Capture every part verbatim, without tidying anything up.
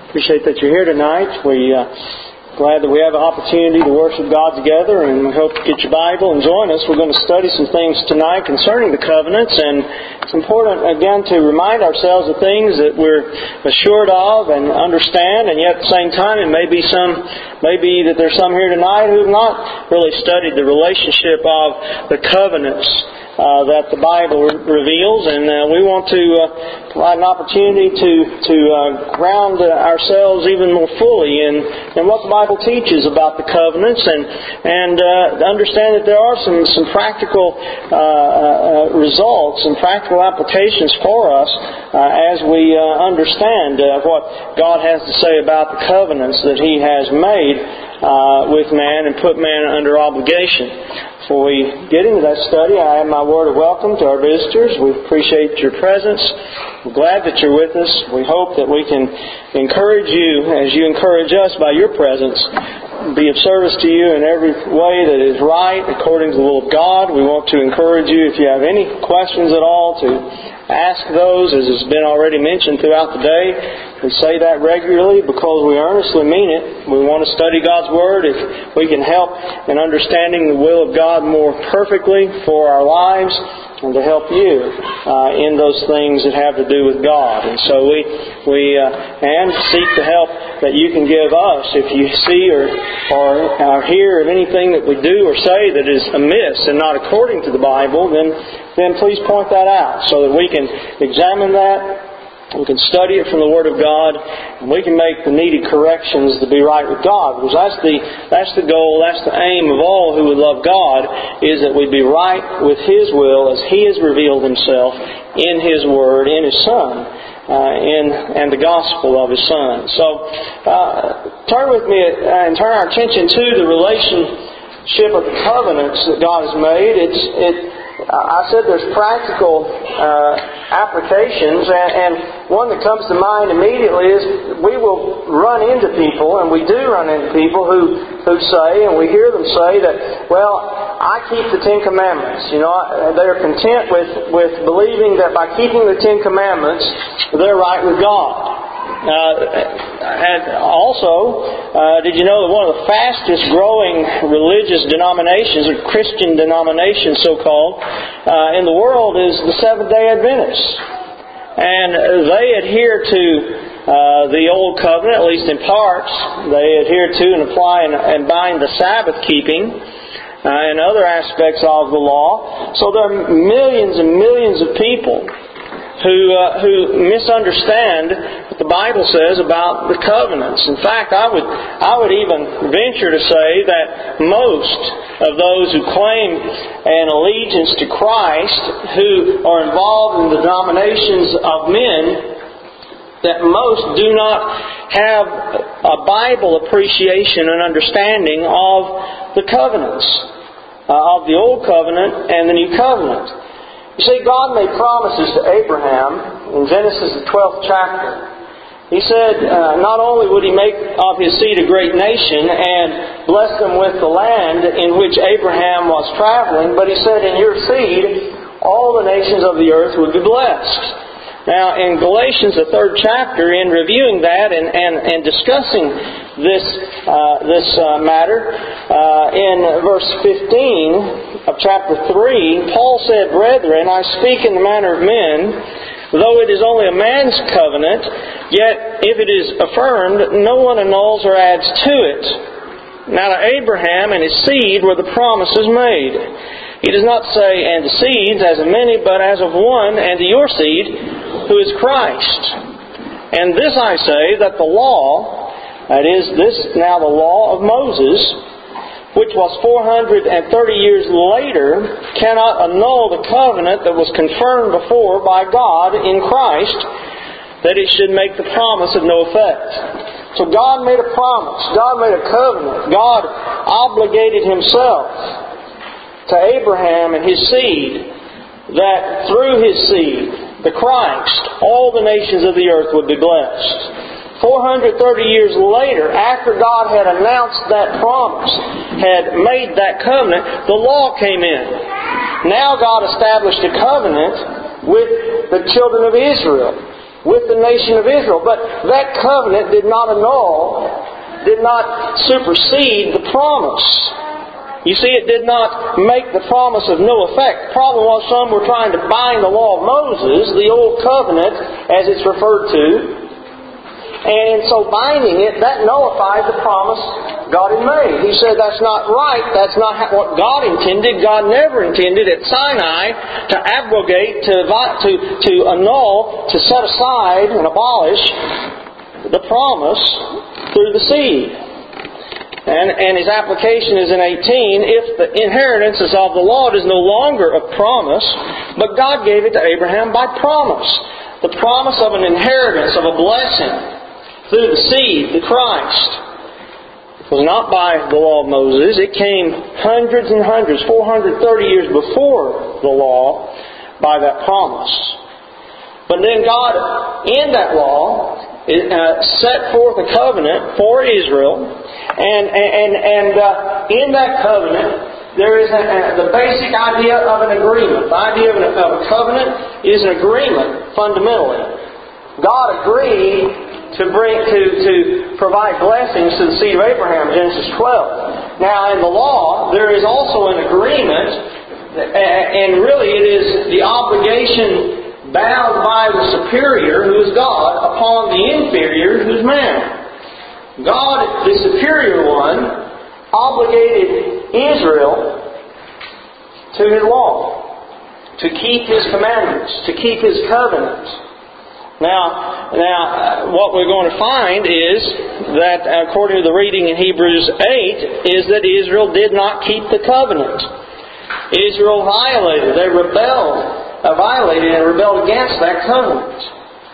Appreciate that you're here tonight. We uh, glad that we have an opportunity to worship God together, and we hope to get your Bible and join us. We're going to study some things tonight concerning the covenants, and it's important again to remind ourselves of things that we're assured of and understand, and yet at the same time it may be some, maybe that there's some here tonight who have not really studied the relationship of the covenants Uh, that the Bible re- reveals, and uh, we want to uh, provide an opportunity to to uh, ground uh, ourselves even more fully in, in what the Bible teaches about the covenants, and and uh, understand that there are some some practical uh, uh, results and practical applications for us uh, as we uh, understand uh, what God has to say about the covenants that He has made uh, with man and put man under obligation. Before we get into that study, I have my word of welcome to our visitors. We appreciate your presence. We're glad that you're with us. We hope that we can encourage you as you encourage us by your presence, be of service to you in every way that is right according to the will of God. We want to encourage you, if you have any questions at all, to ask those, as has been already mentioned throughout the day. We say that regularly because we earnestly mean it. We want to study God's Word. If we can help in understanding the will of God more perfectly for our lives, and to help you uh, in those things that have to do with God. And so we we uh, and seek the help that you can give us. If you see or or uh, hear of anything that we do or say that is amiss and not according to the Bible, then then please point that out so that we can examine that. We can study it from the Word of God, and we can make the needed corrections to be right with God. Because that's the that's the goal, that's the aim of all who would love God, is that we be right with His will as He has revealed Himself in His Word, in His Son, uh, in and the gospel of His Son. So uh, turn with me and turn our attention to the relationship of the covenants that God has made. It's it. I said there's practical uh, applications, and, and one that comes to mind immediately is we will run into people, and we do run into people who, who say, and we hear them say that, well, I keep the Ten Commandments. You know, they're content with, with believing that by keeping the Ten Commandments, they're right with God. Uh, and also, uh, did you know that one of the fastest growing religious denominations, or Christian denominations so-called, uh, in the world is the Seventh-day Adventists. And they adhere to uh, the Old Covenant, at least in parts. They adhere to and apply and, and bind the Sabbath keeping uh, and other aspects of the law. So there are millions and millions of people who uh, who misunderstand what the Bible says about the covenants. In fact, I would I would even venture to say that most of those who claim an allegiance to Christ, who are involved in the denominations of men, that most do not have a Bible appreciation and understanding of the covenants, uh, of the Old Covenant and the New Covenant. You see, God made promises to Abraham in Genesis the twelfth chapter. He said uh, not only would He make of his seed a great nation and bless them with the land in which Abraham was traveling, but He said in your seed all the nations of the earth would be blessed. Now, in Galatians, the third chapter, in reviewing that and, and, and discussing this uh, this uh, matter, uh, in verse fifteen of chapter three, Paul said, "Brethren, I speak in the manner of men, though it is only a man's covenant, yet if it is affirmed, no one annuls or adds to it. Now to Abraham and his seed were the promises made. He does not say, and to seeds as of many, but as of one, and to your seed, who is Christ. And this I say, that the law, that is, this now the law of Moses, which was four hundred thirty years later, cannot annul the covenant that was confirmed before by God in Christ, that it should make the promise of no effect." So God made a promise. God made a covenant. God obligated Himself to Abraham and his seed, that through his seed, the Christ, all the nations of the earth would be blessed. four hundred thirty years later, after God had announced that promise, had made that covenant, the law came in. Now God established a covenant with the children of Israel. with the nation of Israel. But that covenant did not annul, did not supersede the promise. You see, it did not make the promise of no effect. The problem was some were trying to bind the law of Moses, the old covenant, as it's referred to. And so binding it, that nullified the promise God had made. He said that's not right. That's not what God intended. God never intended at Sinai to abrogate, to, to, to annul, to set aside and abolish the promise through the seed. And, and his application is in eighteen, if the inheritances of the law is no longer a promise, but God gave it to Abraham by promise. The promise of an inheritance, of a blessing, through the seed, the Christ. It was not by the law of Moses. It came hundreds and hundreds, four hundred thirty years before the law, by that promise. But then God, in that law, uh, set forth a covenant for Israel. And, and, and uh, in that covenant, there is a, a, the basic idea of an agreement. The idea of, an, of a covenant is an agreement, fundamentally. God agreed to bring to, to provide blessings to the seed of Abraham, Genesis twelve. Now, in the law, there is also an agreement, and really it is the obligation bound by the superior, who is God, upon the inferior, who is man. God, the superior one, obligated Israel to His law, to keep His commandments, to keep His covenants. Now, now, what we're going to find is that, according to the reading in Hebrews eight, is that Israel did not keep the covenant. Israel violated, they rebelled, uh, violated and rebelled against that covenant.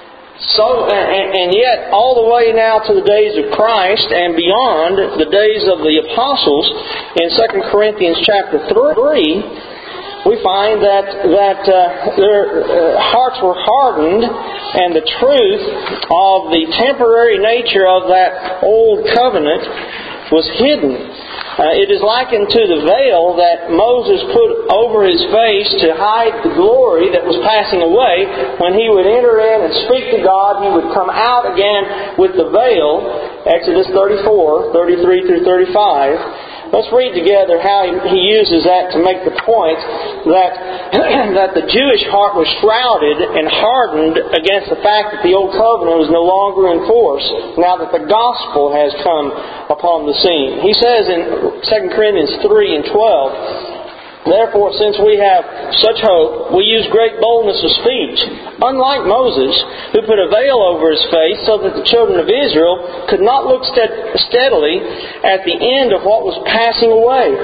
So, and, and yet, all the way now to the days of Christ and beyond the days of the apostles, in Second Corinthians chapter three, we find that that uh, their uh, hearts were hardened, and the truth of the temporary nature of that old covenant was hidden. Uh, it is likened to the veil that Moses put over his face to hide the glory that was passing away. When he would enter in and speak to God, he would come out again with the veil. Exodus thirty-four, thirty-three through thirty-five. Let's read together how he uses that to make the point that, that the Jewish heart was shrouded and hardened against the fact that the Old Covenant was no longer in force, now that the gospel has come upon the scene. He says in Second Corinthians three and twelve, therefore, since we have such hope, we use great boldness of speech, unlike Moses, who put a veil over his face so that the children of Israel could not look steadily at the end of what was passing away.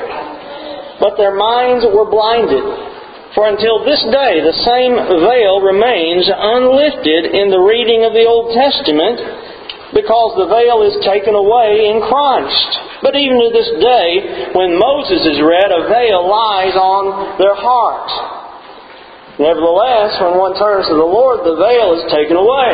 But their minds were blinded. For until this day, the same veil remains unlifted in the reading of the Old Testament, because the veil is taken away in Christ. But even to this day, when Moses is read, a veil lies on their heart. Nevertheless, when one turns to the Lord, the veil is taken away.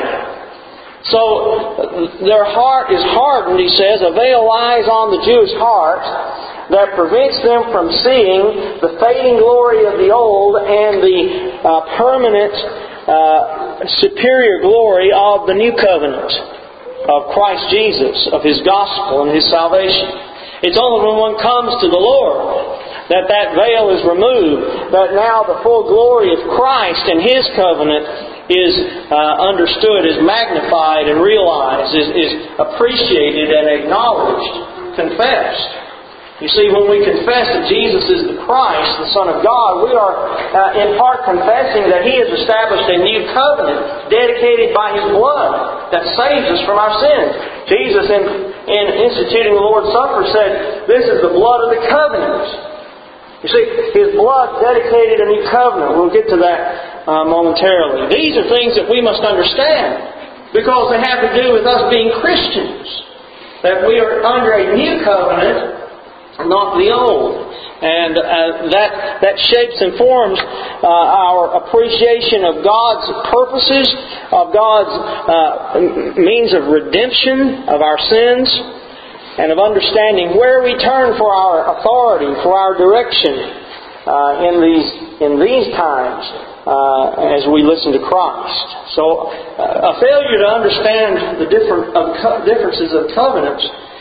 So, their heart is hardened, he says. A veil lies on the Jewish heart that prevents them from seeing the fading glory of the old and the uh, permanent, uh, superior glory of the new covenant of Christ Jesus, of His gospel and His salvation. It's only when one comes to the Lord that that veil is removed, that now the full glory of Christ and His covenant is uh, understood, is magnified and realized, is, is appreciated and acknowledged, confessed. You see, when we confess that Jesus is the Christ, the Son of God, we are uh, in part confessing that He has established a new covenant dedicated by His blood that saves us from our sins. Jesus, in, in instituting the Lord's Supper, said, this is the blood of the covenant. You see, His blood dedicated a new covenant. We'll get to that uh, momentarily. These are things that we must understand because they have to do with us being Christians. That we are under a new covenant, not the old. And uh, that that shapes and forms uh, our appreciation of God's purposes, of God's uh, means of redemption of our sins, and of understanding where we turn for our authority, for our direction uh, in these in these times. uh, as we listen to Christ. So uh, a failure to understand the different of co- differences of covenants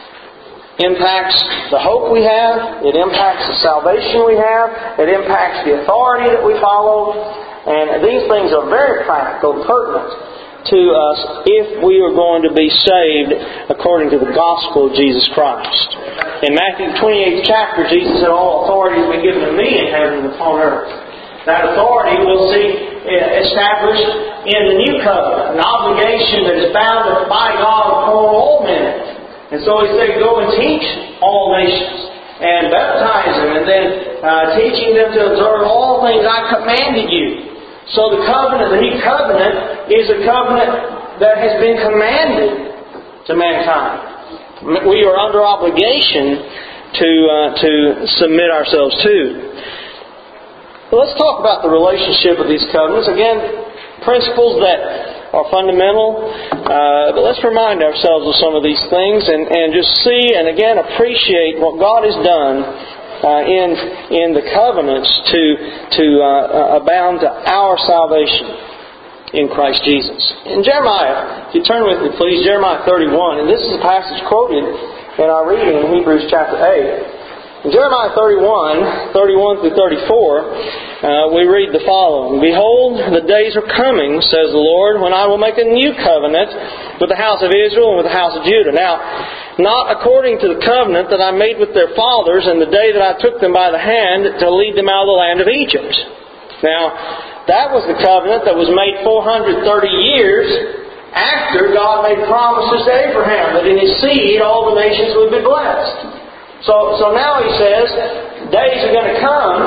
impacts the hope we have, it impacts the salvation we have, it impacts the authority that we follow, and these things are very practical and pertinent to us if we are going to be saved according to the gospel of Jesus Christ. In Matthew twenty-eighth chapter, Jesus said, "All authority has been given to me in heaven and upon earth." That authority we'll see established in the new covenant, an obligation that is bound by God upon all men. And so He said, "Go and teach all nations, and baptize them, and then uh, teaching them to observe all things I commanded you." So the covenant, the new covenant, is a covenant that has been commanded to mankind. We are under obligation to uh, to submit ourselves to. Well, let's talk about the relationship of these covenants. Again, principles that are fundamental, uh, but let's remind ourselves of some of these things and, and just see and again appreciate what God has done uh, in in the covenants to to uh, abound to our salvation in Christ Jesus. In Jeremiah, if you turn with me please, Jeremiah thirty-one, and this is a passage quoted in our reading in Hebrews chapter eight. In Jeremiah thirty-one, thirty-one through thirty-four, uh, we read the following: "Behold, the days are coming, says the Lord, when I will make a new covenant with the house of Israel and with the house of Judah. Now, not according to the covenant that I made with their fathers in the day that I took them by the hand to lead them out of the land of Egypt." Now, that was the covenant that was made four hundred thirty years after God made promises to Abraham that in his seed all the nations would be blessed. So, so now He says, days are going to come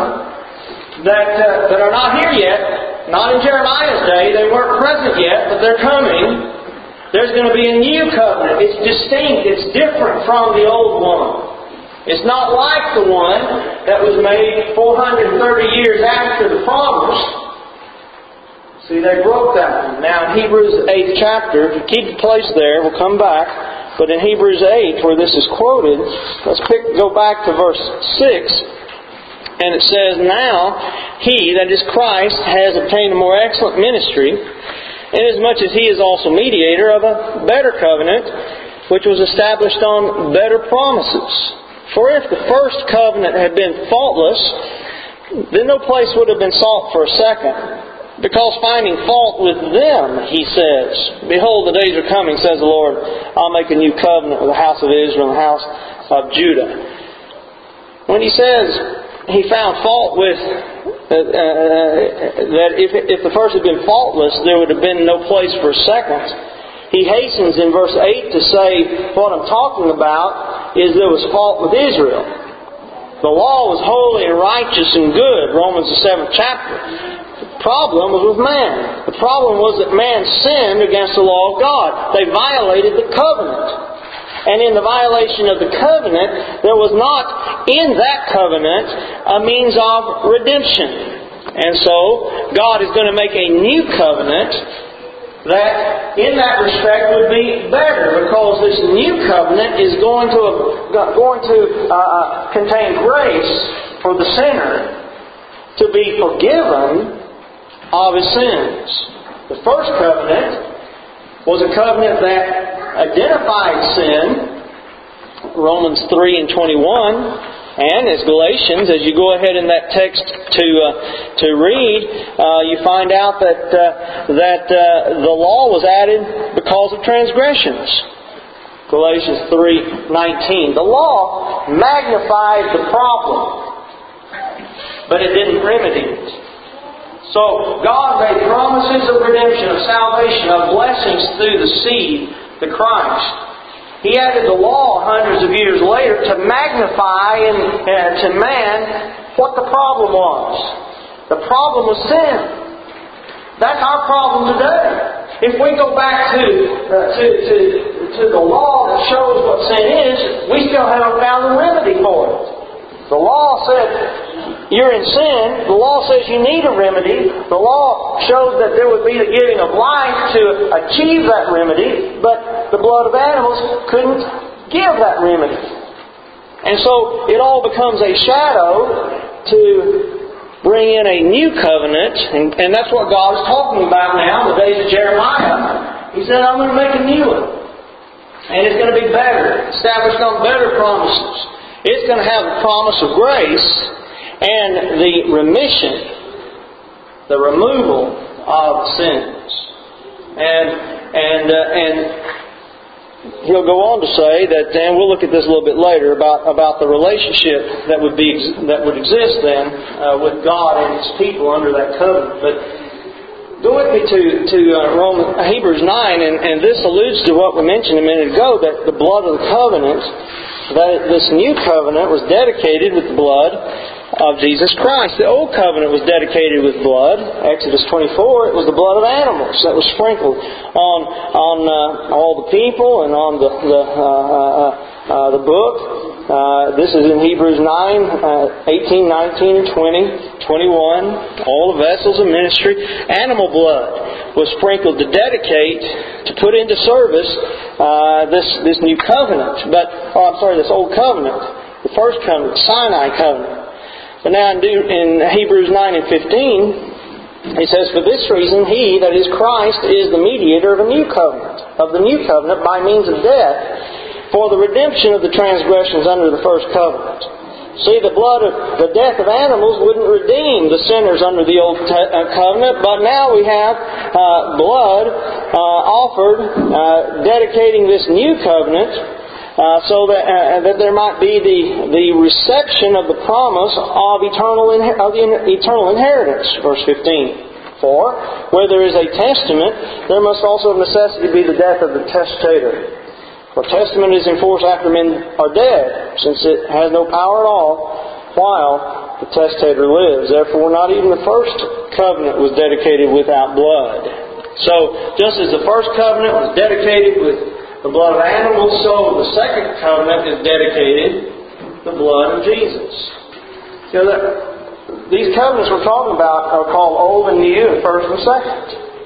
that uh, that are not here yet. Not in Jeremiah's day; they weren't present yet, but they're coming. There's going to be a new covenant. It's distinct. It's different from the old one. It's not like the one that was made four hundred thirty years after the promise. See, they broke that one. Now, in Hebrews eighth chapter, if you keep the place there, we'll come back. But in Hebrews eight, where this is quoted, let's pick, go back to verse six. And it says, "Now He," that is Christ, "has obtained a more excellent ministry, inasmuch as He is also mediator of a better covenant, which was established on better promises. For if the first covenant had been faultless, then no place would have been sought for a second. Because finding fault with them, He says, Behold, the days are coming, says the Lord, I'll make a new covenant with the house of Israel and the house of Judah." When He says He found fault with, uh, uh, that if, if the first had been faultless, there would have been no place for a second, He hastens in verse eight to say, what I'm talking about is there was fault with Israel. The law was holy and righteous and good, Romans the seventh chapter. The problem was with man. The problem was that man sinned against the law of God. They violated the covenant. And in the violation of the covenant, there was not in that covenant a means of redemption. And so, God is going to make a new covenant that, in that respect, would be better, because this new covenant is going to going to uh, contain grace for the sinner to be forgiven of his sins. The first covenant was a covenant that identified sin, Romans three and twenty-one, and as Galatians, as you go ahead in that text to uh, to read, uh, you find out that uh, that uh, the law was added because of transgressions. Galatians three nineteen. The law magnified the problem, but it didn't remedy it. So God made promises of redemption, of salvation, of blessings through the seed, the Christ. He added the law hundreds of years later to magnify in, uh, to man what the problem was. The problem was sin. That's our problem today. If we go back to, uh, to, to, to the law that shows what sin is, we still haven't found the remedy for it. The law said you're in sin. The law says you need a remedy. The law shows that there would be the giving of life to achieve that remedy, but the blood of animals couldn't give that remedy. And so it all becomes a shadow to bring in a new covenant, and, and that's what God is talking about now in the days of Jeremiah. He said, I'm going to make a new one. And it's going to be better, established on better promises. It's going to have the promise of grace and the remission, the removal of sins. And and uh, and he'll go on to say that, and we'll look at this a little bit later about, about the relationship that would be that would exist then uh, with God and His people under that covenant. But go with me to to uh, Romans, Hebrews nine, and, and this alludes to what we mentioned a minute ago, that the blood of the covenant, that this new covenant was dedicated with the blood of Jesus Christ. The old covenant was dedicated with blood. Exodus twenty-four, it was the blood of animals that was sprinkled on on uh, all the people and on the the, uh, uh, uh, the book. Uh, this is in Hebrews nine, uh, eighteen, nineteen, and twenty, twenty-one. All the vessels of ministry. Animal blood was sprinkled to dedicate, to put into service uh, this this new covenant. But oh, I'm sorry, this old covenant, the first covenant, Sinai covenant. But now in Hebrews nine and fifteen, he says, for this reason, He, that is Christ, is the mediator of a new covenant, of the new covenant by means of death, for the redemption of the transgressions under the first covenant. See, the blood of the death of animals wouldn't redeem the sinners under the old te- uh, covenant, but now we have uh, blood uh, offered, uh, dedicating this new covenant, Uh, so that, uh, that there might be the, the reception of the promise of eternal inher- of the eternal inheritance. Verse fifteen. For where there is a testament, there must also of necessity be the death of the testator. For testament is in force after men are dead, since it has no power at all while the testator lives. Therefore, not even the first covenant was dedicated without blood. So, just as the first covenant was dedicated with the blood of animals, so the second covenant is dedicated the blood of Jesus. So that these covenants we're talking about are called Old and New, and First and Second.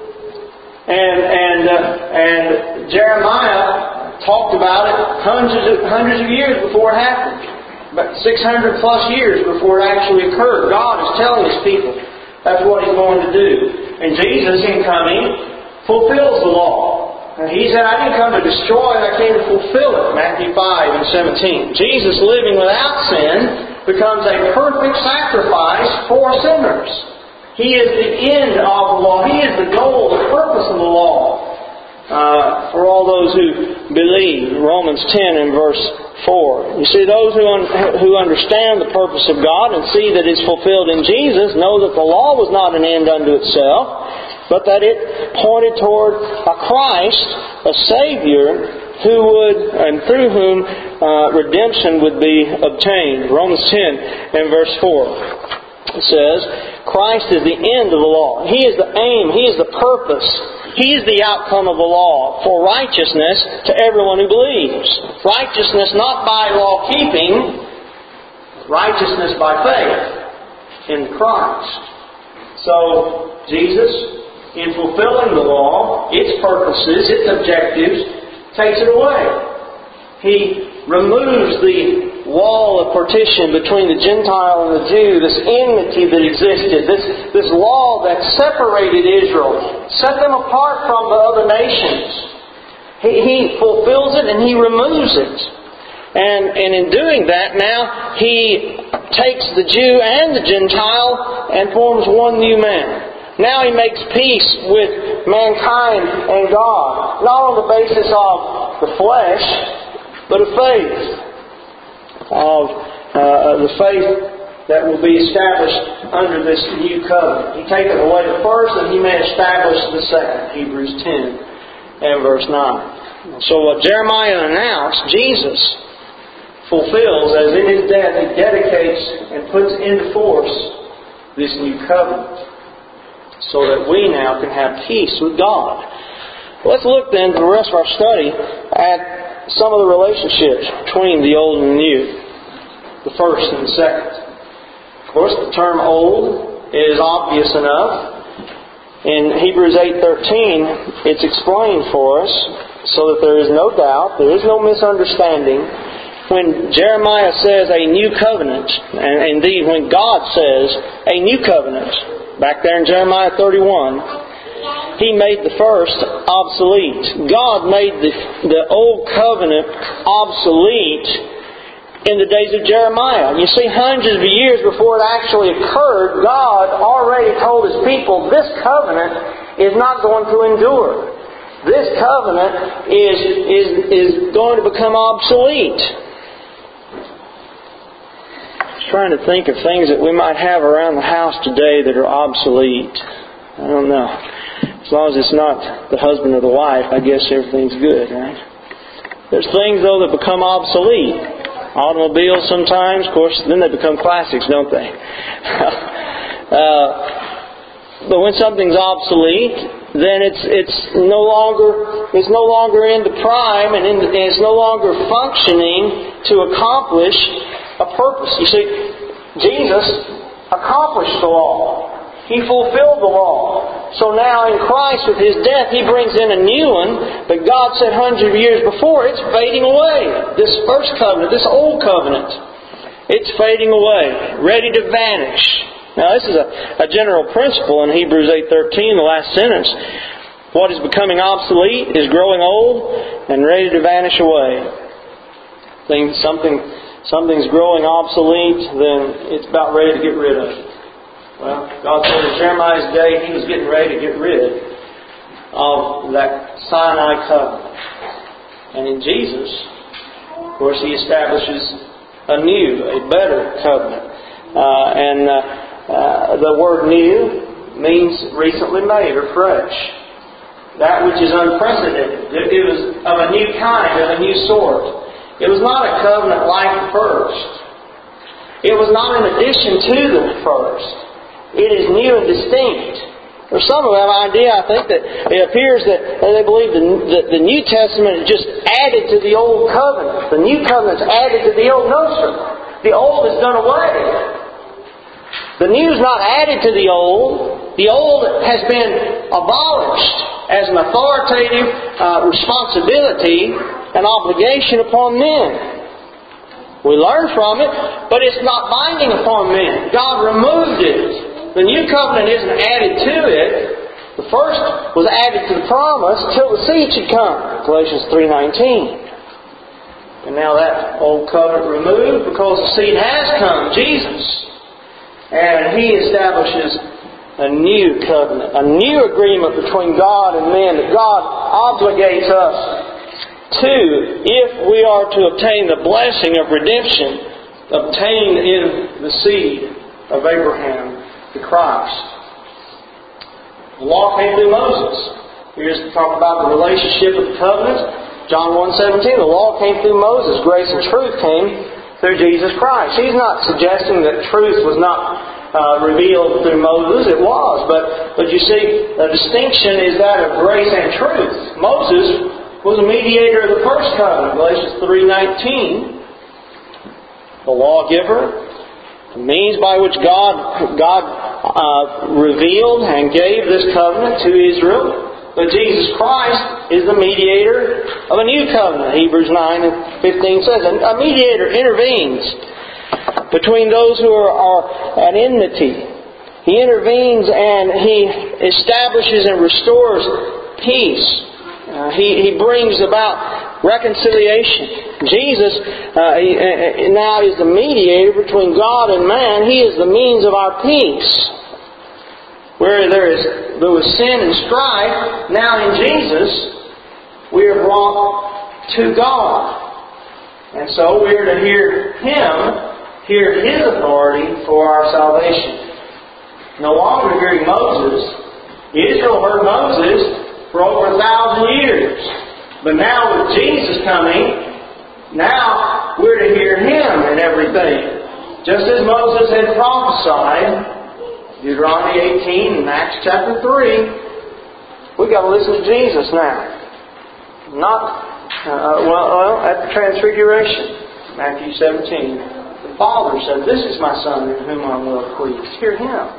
And and uh, and Jeremiah talked about it hundreds of, hundreds of years before it happened, about six hundred plus years before it actually occurred. God is telling His people that's what He's going to do, and Jesus, in coming, fulfills the law. And He said, I didn't come to destroy it, I came to fulfill it. Matthew five and seventeen. Jesus, living without sin, becomes a perfect sacrifice for sinners. He is the end of the law. He is the goal, the purpose of the law. Uh, for all those who believe. Romans ten and verse four. You see, those who, un- who understand the purpose of God and see that it's fulfilled in Jesus know that the law was not an end unto itself, but that it pointed toward a Christ, a Savior, who would, and through whom uh, redemption would be obtained. Romans ten and verse four. It says, Christ is the end of the law. He is the aim. He is the purpose. He is the outcome of the law for righteousness to everyone who believes. Righteousness not by law keeping, righteousness by faith in Christ. So, Jesus, in fulfilling the law, its purposes, its objectives, takes it away. He removes the wall of partition between the Gentile and the Jew, this enmity that existed, this, this law that separated Israel, set them apart from the other nations. He, he fulfills it and He removes it. And, and in doing that, now He takes the Jew and the Gentile and forms one new man. Now He makes peace with mankind and God, not on the basis of the flesh, but of faith. Of uh, the faith that will be established under this new covenant. He taketh away the first and He may establish the second. Hebrews ten and verse nine. So what Jeremiah announced, Jesus fulfills as in His death He dedicates and puts into force this new covenant, so that we now can have peace with God. Let's look then for the rest of our study at some of the relationships between the old and the new, the first and the second. Of course, the term old is obvious enough. In Hebrews eight thirteen, it's explained for us so that there is no doubt, there is no misunderstanding, when Jeremiah says a new covenant, and indeed when God says a new covenant, back there in Jeremiah thirty-one, He made the first obsolete. God made the, the old covenant obsolete in the days of Jeremiah. You see, hundreds of years before it actually occurred, God already told His people, this covenant is not going to endure. This covenant is, is, is going to become obsolete. I was trying to think of things that we might have around the house today that are obsolete. I don't know. As long as it's not the husband or the wife, I guess everything's good, right? There's things, though, that become obsolete. Automobiles sometimes, of course, then they become classics, don't they? uh, but when something's obsolete, then it's it's no longer it's no longer in the prime, and, in the, and it's no longer functioning to accomplish a purpose. You see, Jesus accomplished the law. He fulfilled the law. So now in Christ, with His death, He brings in a new one. But God said hundreds of years before, it's fading away. This first covenant, this old covenant, it's fading away, ready to vanish. Now this is a, a general principle in Hebrews eight thirteen, the last sentence. What is becoming obsolete is growing old and ready to vanish away. Think something something's growing obsolete, then it's about ready to get rid of it. Well, God said in Jeremiah's day He was getting ready to get rid of that Sinai covenant. And in Jesus, of course, He establishes a new, a better covenant. Uh, and uh, uh, the word new means recently made or fresh. That which is unprecedented. It, it was of a new kind, of a new sort. It was not a covenant like the first. It was not in addition to the first. It is new and distinct. There's some of that idea, I think, that it appears that they believe the, the, the New Testament is just added to the Old Covenant. The New Covenant is added to the Old. No, sir. The Old is done away. The New is not added to the Old. The Old has been abolished as an authoritative uh, responsibility and obligation upon men. We learn from it, but it's not binding upon men. God removed it. The New Covenant isn't added to it. The first was added to the promise till the seed should come. Galatians three nineteen. And now that old covenant removed because the seed has come, Jesus. And He establishes a new covenant, a new agreement between God and men that God obligates us to if we are to obtain the blessing of redemption obtained in the seed of Abraham, the Christ. The law came through Moses. Here's to talk about the relationship of the covenant. John one seventeen, the law came through Moses. Grace and truth came through Jesus Christ. He's not suggesting that truth was not uh, revealed through Moses. It was. But, but you see, the distinction is that of grace and truth. Moses was a mediator of the first covenant. Galatians three nineteen. The lawgiver, the means by which God God uh, revealed and gave this covenant to Israel. But Jesus Christ is the mediator of a new covenant. Hebrews nine and fifteen says, a mediator intervenes between those who are, are at enmity. He intervenes and He establishes and restores peace. Uh, he, he brings about reconciliation. Jesus uh, he, uh, now is the mediator between God and man. He is the means of our peace. Where there is there was sin and strife, now in Jesus we are brought to God. And so we are to hear Him, hear His authority for our salvation. No longer hearing Moses. Israel heard Moses for over a thousand years. But now with Jesus coming, now we're to hear Him in everything. Just as Moses had prophesied, Deuteronomy eighteen and Acts chapter three, we've got to listen to Jesus now. Not, uh, well, well, at the Transfiguration, Matthew seventeen. The Father said, "This is my Son in whom I am well pleased." Hear Him.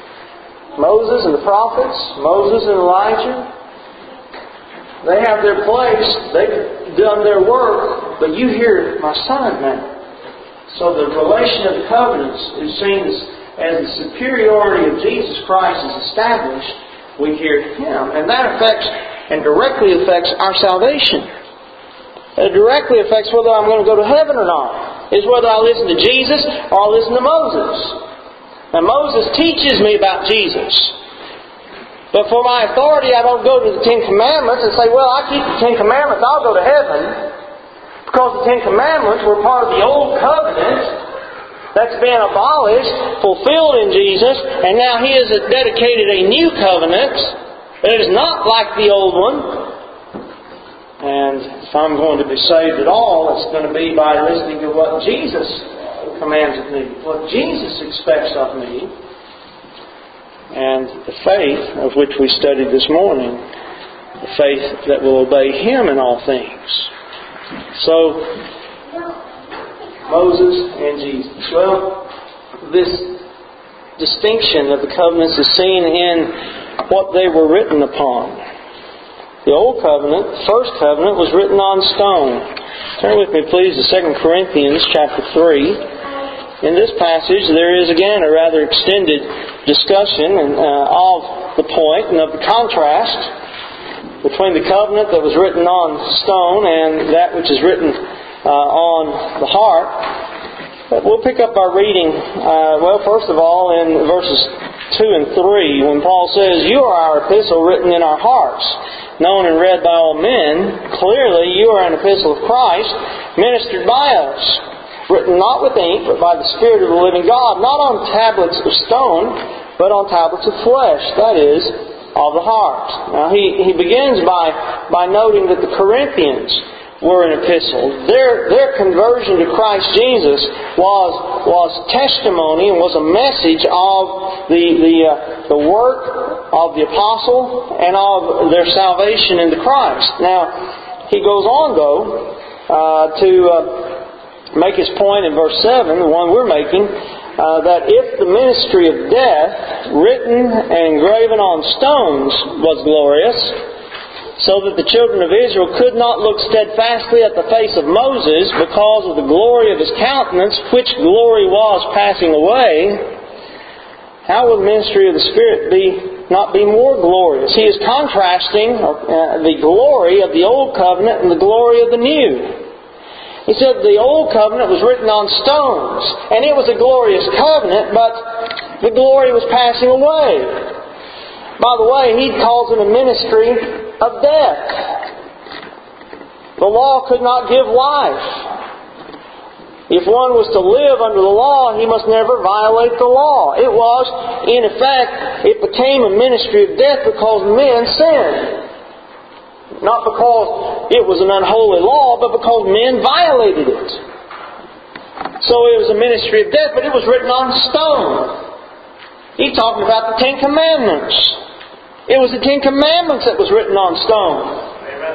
Moses and the prophets, Moses and Elijah, they have their place. They've done their work. but you hear my Son now. So the relation of the covenants is seen as, as the superiority of Jesus Christ is established. We hear Him. And that affects and directly affects our salvation. It directly affects whether I'm going to go to heaven or not. Is whether I listen to Jesus or I listen to Moses. Now Moses teaches me about Jesus. But for my authority, I don't go to the Ten Commandments and say, well, I keep the Ten Commandments, I'll go to heaven. Because the Ten Commandments were part of the Old Covenant that's been abolished, fulfilled in Jesus, and now He has dedicated a new covenant that is not like the old one. And if I'm going to be saved at all, it's going to be by listening to what Jesus commands of me, what Jesus expects of me. And the faith of which we studied this morning, the faith that will obey Him in all things. So, Moses and Jesus. Well, this distinction of the covenants is seen in what they were written upon. The Old Covenant, the first covenant, was written on stone. Turn with me, please, to Second Corinthians chapter three. In this passage, there is again a rather extended discussion uh, of the point and of the contrast between the covenant that was written on stone and that which is written uh, on the heart. But we'll pick up our reading, uh, well, first of all, in verses two and three, when Paul says, "You are our epistle written in our hearts, known and read by all men. Clearly, you are an epistle of Christ, ministered by us, written not with ink, but by the Spirit of the living God, not on tablets of stone, but on tablets of flesh," that is, of the heart. Now, he, he begins by, by noting that the Corinthians were an epistle. Their, their conversion to Christ Jesus was, was testimony and was a message of the, the, uh, the work of the apostle and of their salvation into Christ. Now, he goes on, though, uh, to... Uh, make his point in verse seven, the one we're making, uh, that if the ministry of death, written and graven on stones, was glorious, so that the children of Israel could not look steadfastly at the face of Moses because of the glory of his countenance, which glory was passing away, how will the ministry of the Spirit be not be more glorious? He is contrasting uh, the glory of the old covenant and the glory of the new. He said the old covenant was written on stones, and it was a glorious covenant, but the glory was passing away. By the way, he calls it a ministry of death. The law could not give life. If one was to live under the law, he must never violate the law. It was, in effect, it became a ministry of death because men sinned. Not because it was an unholy law, but because men violated it. So it was a ministry of death, but it was written on stone. He's talking about the Ten Commandments. It was the Ten Commandments that was written on stone. Amen.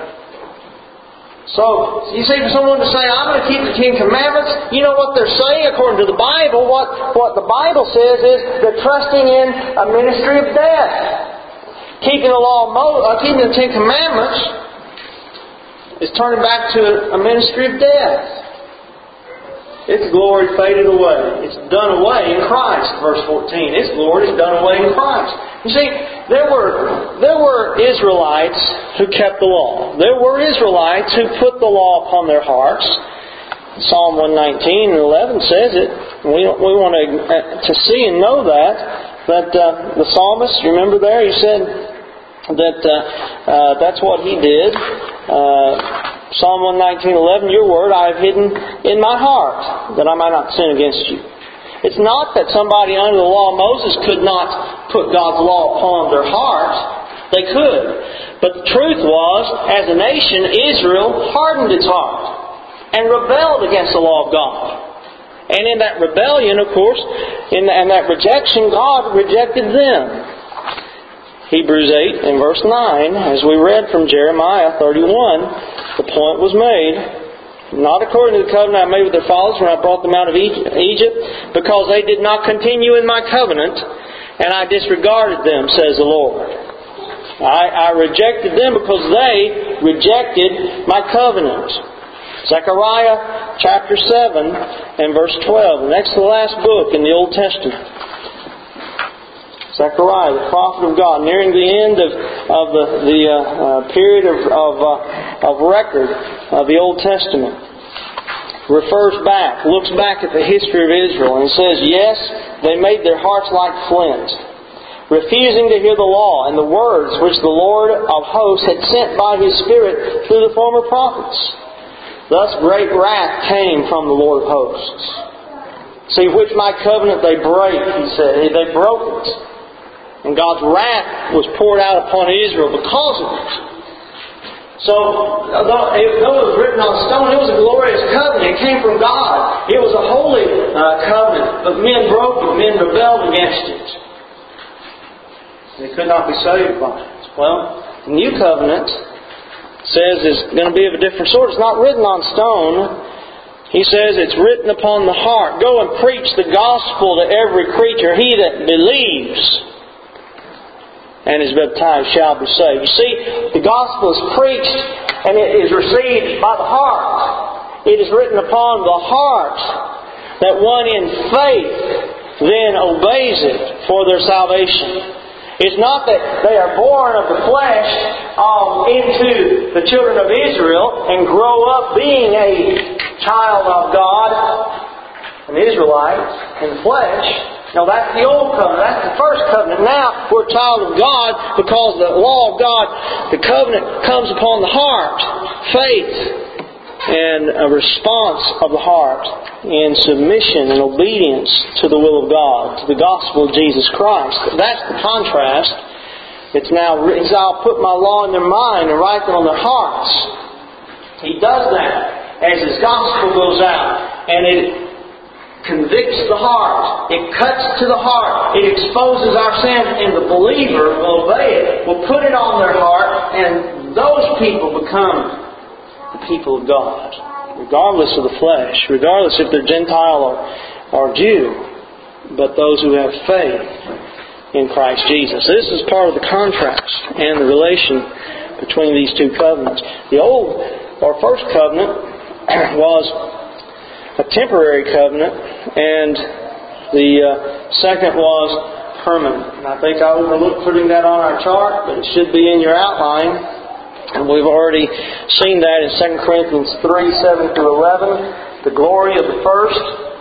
So, you see, for someone to say, I'm going to keep the Ten Commandments, you know what they're saying according to the Bible? What, what the Bible says is they're trusting in a ministry of death. Keeping the law of Moses, uh, keeping the Ten Commandments is turning back to a ministry of death. Its glory faded away. It's done away in Christ, verse fourteen. Its glory is done away in Christ. You see, there were there were Israelites who kept the law. There were Israelites who put the law upon their hearts. Psalm one nineteen and eleven says it. We we want to uh, to see and know that that uh, the psalmist, remember there, he said that uh, uh, that's what he did. Uh, Psalm one nineteen eleven, your word I have hidden in my heart, that I might not sin against you. It's not that somebody under the law of Moses could not put God's law upon their hearts. They could. But the truth was, as a nation, Israel hardened its heart and rebelled against the law of God. And in that rebellion, of course, in that rejection, God rejected them. Hebrews eight and verse nine, as we read from Jeremiah thirty-one, the point was made, not according to the covenant I made with their fathers when I brought them out of Egypt, because they did not continue in my covenant, and I disregarded them, says the Lord. I, I rejected them because they rejected my covenant. Zechariah chapter seven and verse twelve. The next to the last book in the Old Testament. Zechariah, the prophet of God, nearing the end of, of the, the uh, uh, period of, of, uh, of record of the Old Testament, refers back, looks back at the history of Israel and says, yes, they made their hearts like flint, refusing to hear the law and the words which the Lord of hosts had sent by His Spirit through the former prophets. Thus great wrath came from the Lord of hosts. See, which my covenant they break, He said. They broke it. And God's wrath was poured out upon Israel because of it. So, though it was written on stone, it was a glorious covenant. It came from God. It was a holy uh, covenant, but men broke it. Men rebelled against it. They could not be saved by it. Well, the new covenant says is going to be of a different sort. It's not written on stone. He says it's written upon the heart. Go and preach the gospel to every creature. He that believes and is baptized shall be saved. You see, the gospel is preached and it is received by the heart. It is written upon the heart that one in faith then obeys it for their salvation. It's not that they are born of the flesh um, into the children of Israel and grow up being a child of God, an Israelite in the flesh. No, that's the old covenant. That's the first covenant. Now we're a child of God because the law of God, the covenant comes upon the heart. Faith and a response of the heart in submission and obedience to the will of God, to the gospel of Jesus Christ. That's the contrast. It's now, it's, I'll put my law in their mind and write them on their hearts. He does that as His gospel goes out. And it convicts the heart. It cuts to the heart. It exposes our sin, and the believer will obey it, will put it on their heart, and those people become the people of God, regardless of the flesh, regardless if they're Gentile or, or Jew, but those who have faith in Christ Jesus. This is part of the contrast and the relation between these two covenants. The old, or first covenant, was a temporary covenant, and the uh, second was permanent. And I think I overlooked putting that on our chart, but it should be in your outline. And we've already seen that in Second Corinthians three, seven through eleven. The glory of the first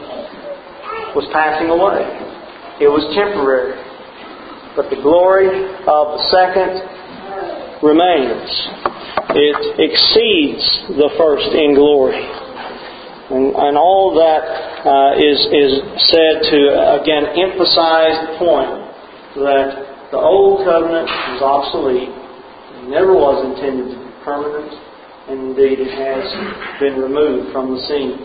was passing away. It was temporary. But the glory of the second remains. It exceeds the first in glory. And, and all that uh, is, is said to, again, emphasize the point that the old covenant is obsolete. It never was intended to be permanent. And indeed, it has been removed from the scene.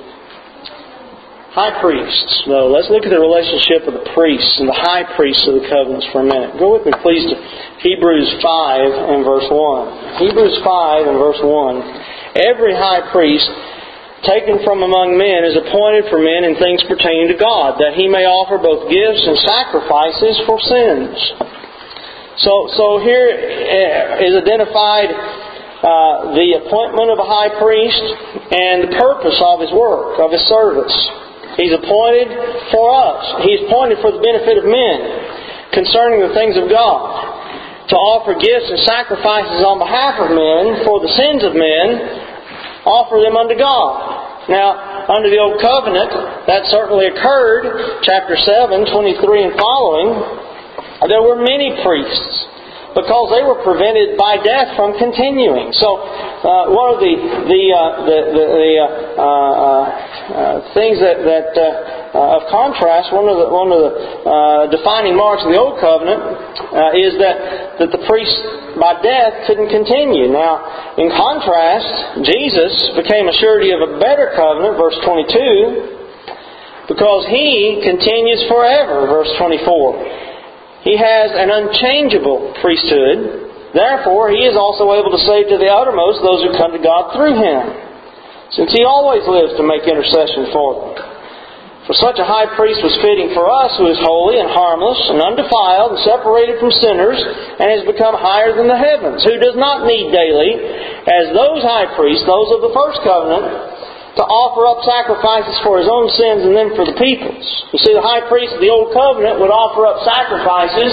High priests, though. Let's look at the relationship of the priests and the high priests of the covenants for a minute. Go with me, please, to Hebrews five and verse one. Hebrews five and verse one. Every high priest taken from among men is appointed for men in things pertaining to God, that he may offer both gifts and sacrifices for sins. So, so here is identified uh, the appointment of a high priest and the purpose of his work, of his service. He's appointed for us. He's appointed for the benefit of men concerning the things of God, to offer gifts and sacrifices on behalf of men for the sins of men. Offer them unto God. Now, under the Old Covenant, that certainly occurred. Chapter seven, twenty-three and following, there were many priests because they were prevented by death from continuing. So, uh, one of the the uh, the, the, the uh, uh, uh, things that that uh, of contrast, one of the one of the uh, defining marks of the Old Covenant uh, is that that the priests by death couldn't continue. Now, in contrast, Jesus became a surety of a better covenant, verse twenty-two, because He continues forever, verse twenty-four. He has an unchangeable priesthood. Therefore, He is also able to save to the uttermost those who come to God through Him, since He always lives to make intercession for them. For such a high priest was fitting for us, who is holy and harmless and undefiled and separated from sinners, and has become higher than the heavens, who does not need daily, as those high priests, those of the first covenant, to offer up sacrifices for his own sins and then for the people's. You see, the high priest of the Old Covenant would offer up sacrifices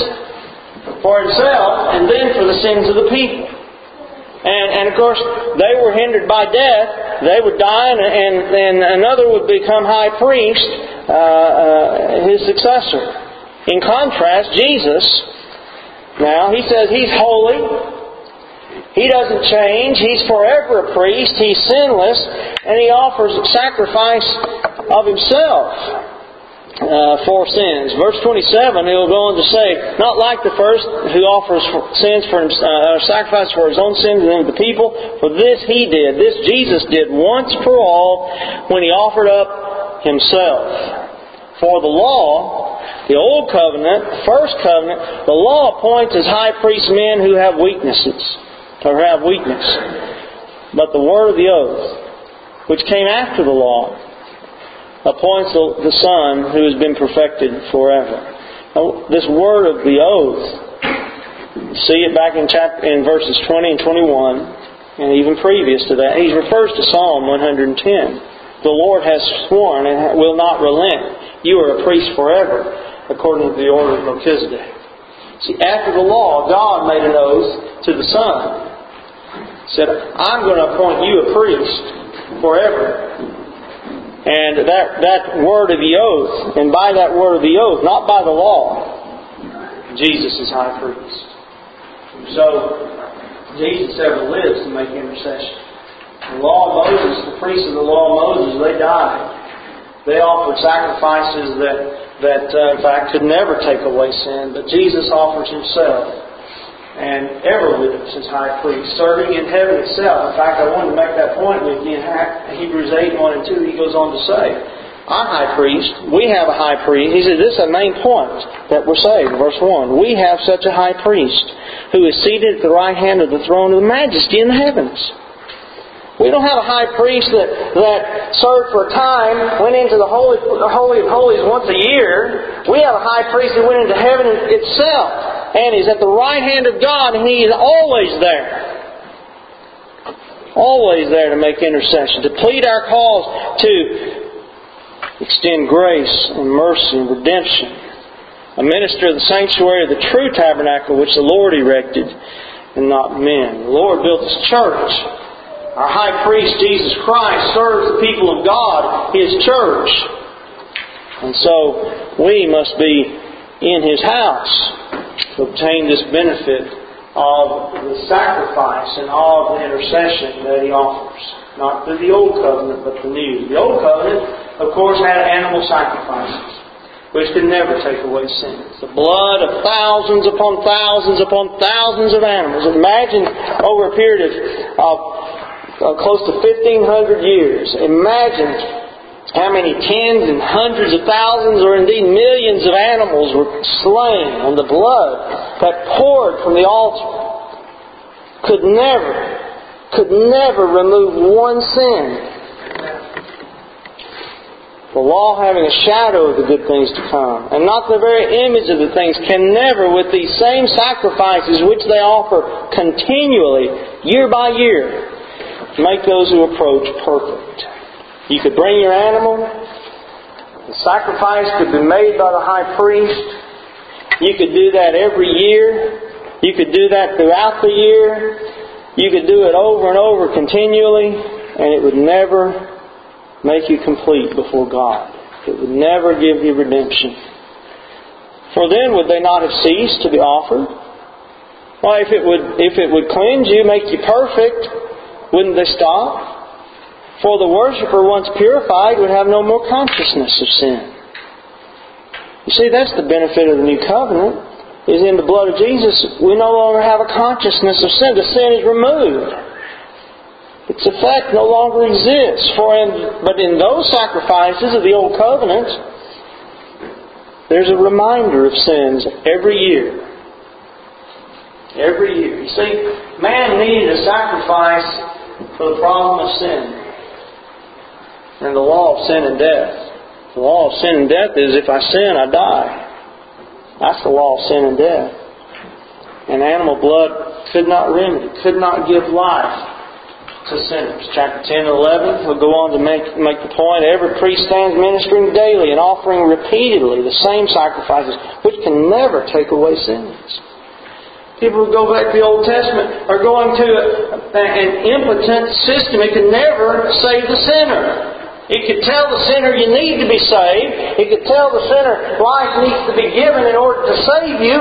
for himself and then for the sins of the people. And, and of course, they were hindered by death. They would die, and, and, and another would become high priest, uh, uh, his successor. In contrast, Jesus, now, he says He's holy. He doesn't change. He's forever a priest. He's sinless. And He offers sacrifice of Himself uh, for sins. Verse twenty-seven, He'll go on to say, not like the first who offers sins for him, uh, sacrifice for his own sins and then the people. For this He did. This Jesus did once for all when He offered up Himself. For the law, the Old Covenant, the First Covenant, the law appoints as high priest men who have weaknesses. Or have weakness. But the word of the oath, which came after the law, appoints the Son who has been perfected forever. Now, this word of the oath, see it back in chapter in verses twenty and twenty-one, and even previous to that. He refers to Psalm one hundred ten. The Lord has sworn and will not relent. You are a priest forever, according to the order of Melchizedek. See, after the law, God made an oath to the Son. Said, I'm going to appoint you a priest forever. And that, that word of the oath, and by that word of the oath, not by the law, Jesus is high priest. So, Jesus ever lives to make intercession. The law of Moses, the priests of the law of Moses, they died. They offered sacrifices that, that uh, in fact, could never take away sin. But Jesus offers Himself and ever lives as high priest, serving in heaven itself. In fact, I wanted to make that point with you in Hebrews eight, one and two. He goes on to say, our high priest, we have a high priest. He said, this is a main point that we're saved. Verse one, we have such a high priest who is seated at the right hand of the throne of the majesty in the heavens. We don't have a high priest that, that served for a time, went into the Holy, the Holy of Holies once a year. We have a high priest that went into heaven itself. And He's at the right hand of God, and He is always there. Always there to make intercession, to plead our cause, to extend grace and mercy and redemption. A minister of the sanctuary of the true tabernacle which the Lord erected, and not men. The Lord built His church. Our high priest, Jesus Christ, serves the people of God, His church. And so, we must be in His house to obtain this benefit of the sacrifice and all of the intercession that He offers. Not through the Old Covenant, but the New. The Old Covenant, of course, had animal sacrifices, which could never take away sins. The blood of thousands upon thousands upon thousands of animals. Imagine over a period of, of uh, close to fifteen hundred years. Imagine how many tens and hundreds of thousands or indeed millions of animals were slain, and the blood that poured from the altar could never, could never remove one sin. The law having a shadow of the good things to come, and not the very image of the things, can never, with these same sacrifices which they offer continually, year by year, make those who approach perfect. You could bring your animal. The sacrifice could be made by the high priest. You could do that every year. You could do that throughout the year. You could do it over and over continually, and it would never make you complete before God. It would never give you redemption. For then would they not have ceased to be offered? Why, if it would, if it would cleanse you, make you perfect, wouldn't they stop? For the worshipper, once purified, would have no more consciousness of sin. You see, that's the benefit of the New Covenant, is in the blood of Jesus, we no longer have a consciousness of sin. The sin is removed. Its effect no longer exists. For in, but in those sacrifices of the Old Covenant, there's a reminder of sins every year. Every year. You see, man needed a sacrifice for the problem of sin. And the law of sin and death. The law of sin and death is if I sin, I die. That's the law of sin and death. And animal blood could not remedy, could not give life. to sinners. Chapter ten and eleven will go on to make, make the point, every priest stands ministering daily and offering repeatedly the same sacrifices, which can never take away sins. People who go back to the Old Testament are going to a, an impotent system. It can never save the sinner. It could tell the sinner you need to be saved. It could tell the sinner life needs to be given in order to save you.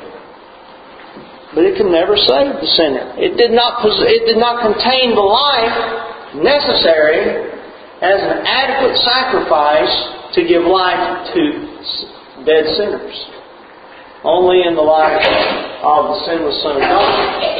But it can never save the sinner. It did not, it did not contain the life necessary as an adequate sacrifice to give life to dead sinners. Only in the life of the sinless Son of God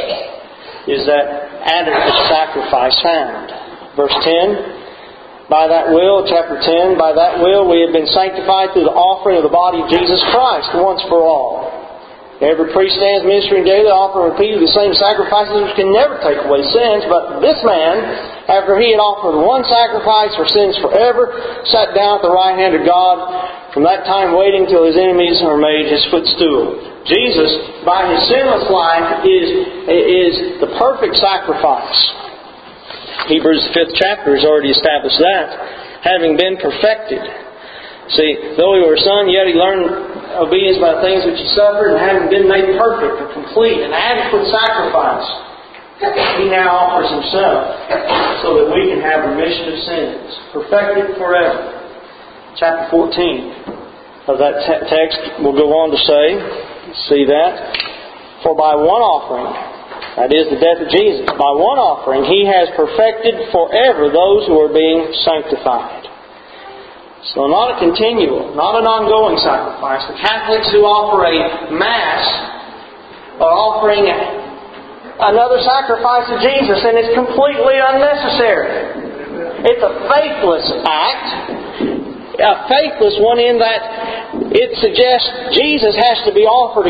is that adequate sacrifice found. Verse ten, by that will, chapter ten, by that will we have been sanctified through the offering of the body of Jesus Christ once for all. Every priest stands ministering daily, offering repeatedly the same sacrifices which can never take away sins. But this man, after he had offered one sacrifice for sins forever, sat down at the right hand of God, from that time waiting till his enemies are made his footstool. Jesus, by his sinless life, is, is the perfect sacrifice. Hebrews the fifth chapter has already established that. Having been perfected. See, though he were a son, yet he learned obedience by the things which he suffered, and having been made perfect or complete, an adequate sacrifice, he now offers himself so that we can have remission of sins, perfected forever. Chapter fourteen of that te- text will go on to say, see that, for by one offering, that is the death of Jesus, by one offering he has perfected forever those who are being sanctified. So not a continual, not an ongoing sacrifice. The Catholics who offer a Mass are offering another sacrifice of Jesus, and it's completely unnecessary. It's a faithless act. A faithless one in that it suggests Jesus has to be offered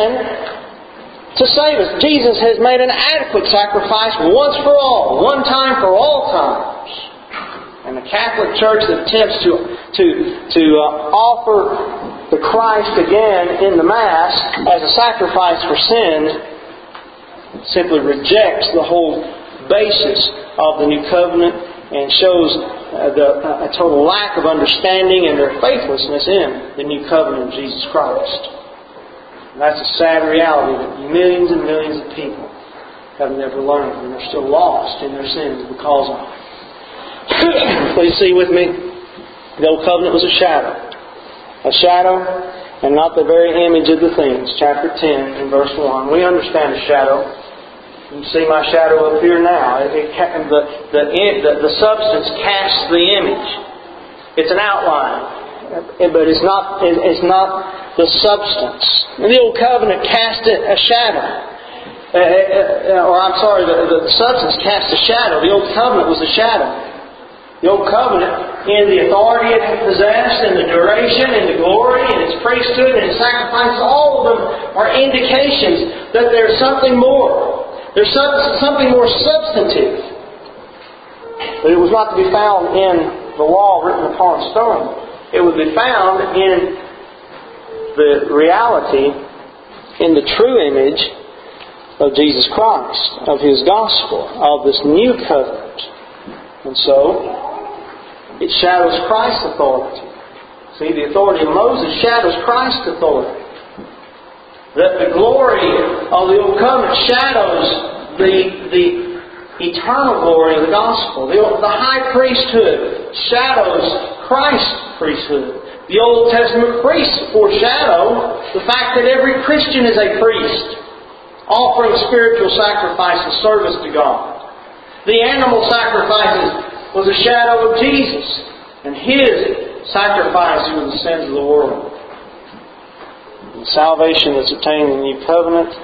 again to save us. Jesus has made an adequate sacrifice once for all, one time for all times. And the Catholic Church that attempts to to to uh, offer the Christ again in the Mass as a sacrifice for sin simply rejects the whole basis of the New Covenant and shows uh, the, uh, a total lack of understanding and their faithlessness in the New Covenant of Jesus Christ. And that's a sad reality that millions and millions of people have never learned, and they're still lost in their sins because of it. Please see with me, the Old Covenant was a shadow. A shadow and not the very image of the things. Chapter ten and verse one. We understand a shadow. You see my shadow up here now. It, it, the, the, the, the substance casts the image. It's an outline. But it's not, it's not the substance. And the Old Covenant cast a shadow. Uh, uh, or I'm sorry, the, the substance cast a shadow. The Old Covenant was a shadow. The Old Covenant, in the authority it possessed, and the duration, and the glory, and its priesthood, and its sacrifices, all of them are indications that there's something more. There's some, something more substantive. But it was not to be found in the law written upon stone. It would be found in the reality, in the true image of Jesus Christ, of His gospel, of this new covenant. And so, it shadows Christ's authority. See, the authority of Moses shadows Christ's authority. That the glory of the Old Covenant shadows the, the eternal glory of the gospel. The, the high priesthood shadows Christ's priesthood. The Old Testament priests foreshadow the fact that every Christian is a priest, offering spiritual sacrifice and service to God. The animal sacrifices was a shadow of Jesus and His sacrifice for the sins of the world. The salvation that's obtained in the New Covenant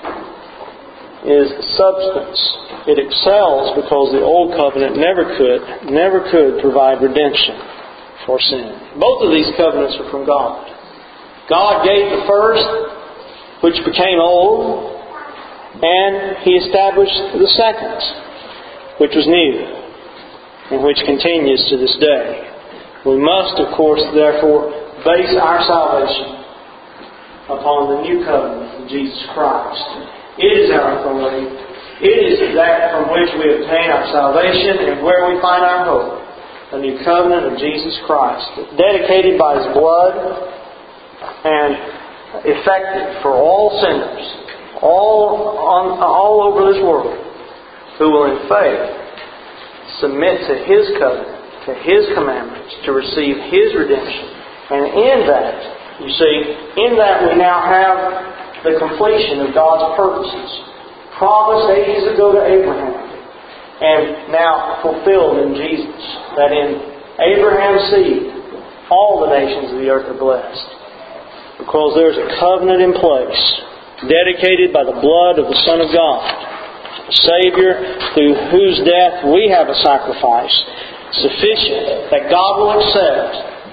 is the substance. It excels because the Old Covenant never could, never could provide redemption for sin. Both of these covenants are from God. God gave the first, which became old, and He established the second, which was new, and which continues to this day. We must, of course, therefore, base our salvation upon the new covenant of Jesus Christ. It is our authority. It is that from which we obtain our salvation and where we find our hope. The new covenant of Jesus Christ, dedicated by His blood and effective for all sinners, all on, all over this world, who will in faith submit to His covenant, to His commandments, to receive His redemption. And in that, you see, in that we now have the completion of God's purposes, promised ages ago to Abraham, and now fulfilled in Jesus, that in Abraham's seed, all the nations of the earth are blessed. Because there's a covenant in place, dedicated by the blood of the Son of God, a Savior through whose death we have a sacrifice sufficient that God will accept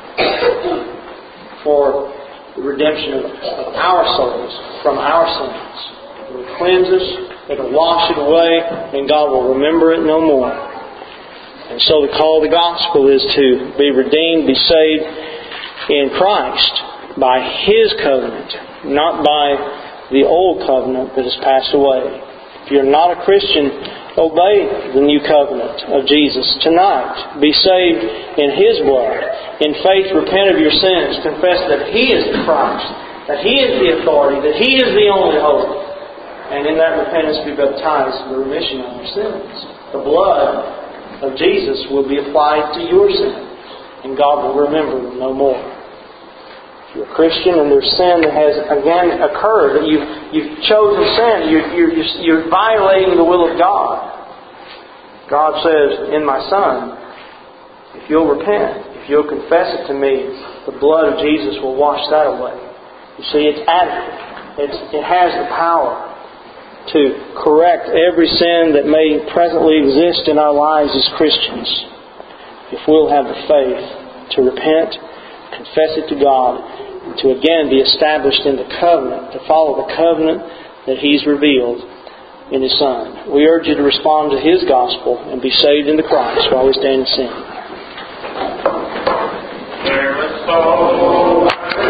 for the redemption of our souls from our sins. It will cleanse us, it will wash it away, and God will remember it no more. And so the call of the gospel is to be redeemed, be saved in Christ by His covenant, not by the old covenant that has passed away. If you're not a Christian, obey the new covenant of Jesus tonight. Be saved in His blood. In faith, repent of your sins. Confess that He is the Christ, that He is the authority, that He is the only hope. And in that repentance be baptized for the remission of your sins. The blood of Jesus will be applied to your sins, and God will remember them no more. If you're a Christian and there's sin that has again occurred, that you've, you've chosen sin, you're, you're, you're violating the will of God. God says, in my Son, if you'll repent, if you'll confess it to me, the blood of Jesus will wash that away. You see, it's adequate. It's, it has the power to correct every sin that may presently exist in our lives as Christians, if we'll have the faith to repent, confess it to God, and to again be established in the covenant, to follow the covenant that He's revealed in His Son. We urge you to respond to His gospel and be saved in the Christ while we stand and sing. There was so